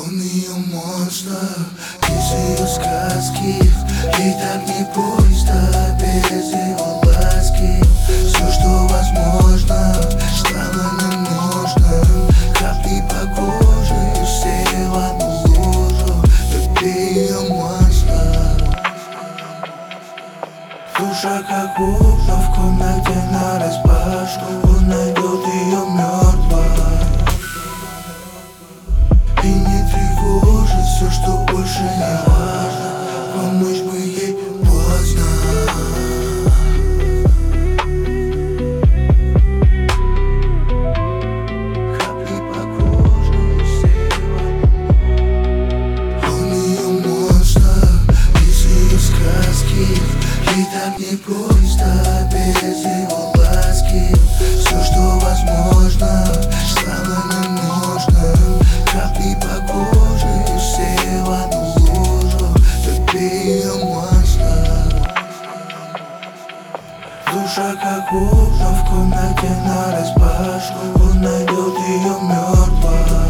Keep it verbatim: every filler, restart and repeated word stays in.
Он ее монстр, из ее сказки. Ей так непросто без его ласки. Все, что возможно, стало ненужным. Капли по коже, все в одну лужу. Ты ее монстр. Душа как окна в комнате нараспашку. Он найдет ее мертвой и не тревожит все, что больше не важно. Помочь бы ей поздно. Капли по коже, все в одну. Он ее монстр, из ее сказки. Ей так непросто без его ласки. Все, что возможно, стало ненужным. Капли по коже, все в одну лужу. Ты ее монстр. Душа как окна в комнате нараспашку. Он найдет ее мертвой